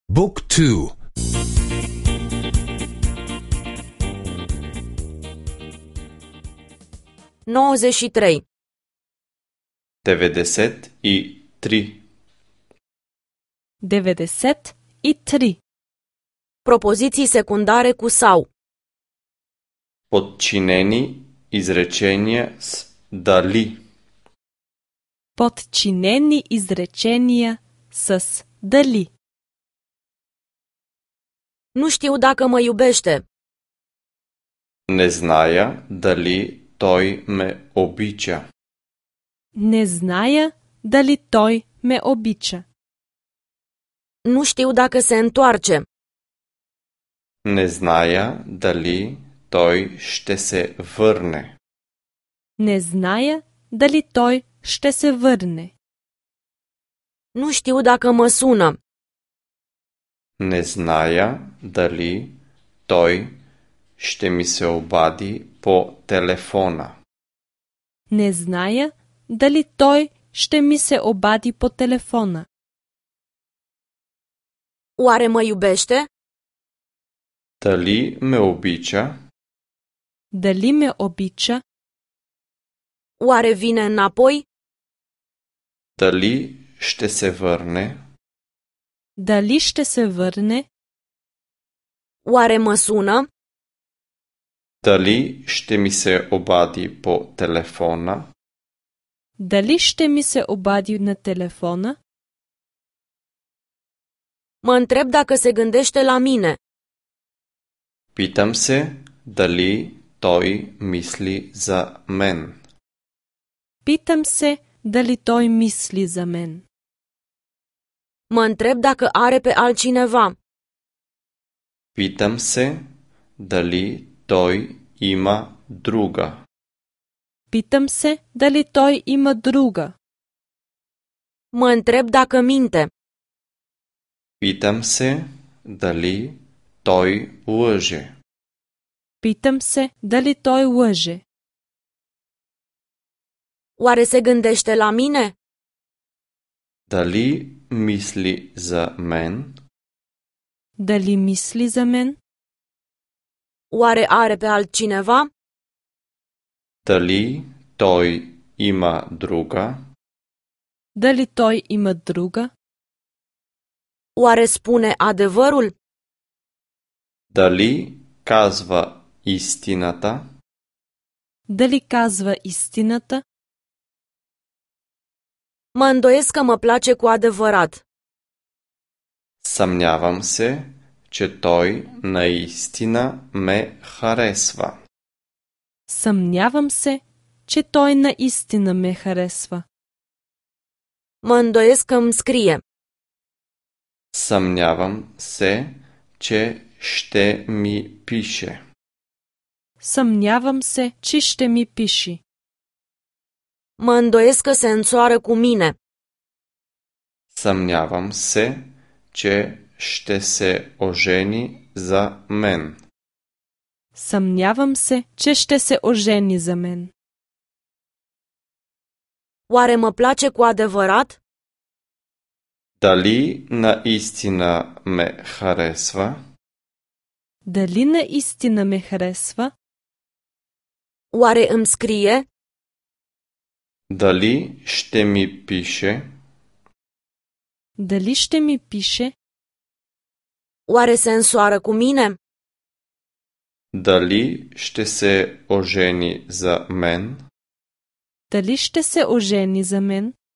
Book 2. 93. 93. 93. Propoziții secundare cu sau. Подчинени изречения с дали. Подчинени изречения с дали. Nu știu dacă mă iubește. Не зная дали той ме обича. Не зная дали той ме обича. Nu știu dacă se întoarce. Не зная дали той ще се върне. Не зная дали той ще се върне. Nu știu dacă mă sună. Не зная дали той ще ми се обади по телефона. Не зная дали той ще ми се обади по телефона. Oare mă iubește? Дали ме обича? Дали ме обича? Oare vine înapoi? Дали ще се върне? Дали ще се върне? Oare mă sună? Дали ще ми се обади по телефона? Дали ще ми се обади на телефона? Mă întreb dacă se gândește la mine. Питам се дали той мисли за мен. Питам се дали той мисли за мен. Mă întreb dacă are pe altcineva. Питам се дали той има друга. Питам се дали той има друга. Mă întreb dacă minte. Питам се дали той лъже. Питам се дали той лъже. Oare se gândește la mine? Дали мисли за мен? Дали мисли за мен? Oare are pe altcineva? Дали той има друга? Дали той има друга? Oare spune adevărul? Дали казва истината? Дали казва истината? Mă îndoiesc că mă place cu adevărat. Съмнявам се, че той наистина ме харесва. Съмнявам се, че той наистина ме харесва. Mă îndoiesc că îmi scrie. Съмнявам се, че ще ми пише. Съмнявам се, че ще ми пише. Mă îndoiesc că se însoară cu mine. Съмнявам се, че ще се ожени за мен. Съмнявам се, че ще се ожени за мен. Oare mă place cu adevărat? Дали наистина ме харесва? Дали наистина ме харесва? Oare îmi scrie? Дали ще ми пише? Дали ще ми пише? Oare se însoară cu mine? Дали ще се ожени за мен? Дали ще се ожени за мен?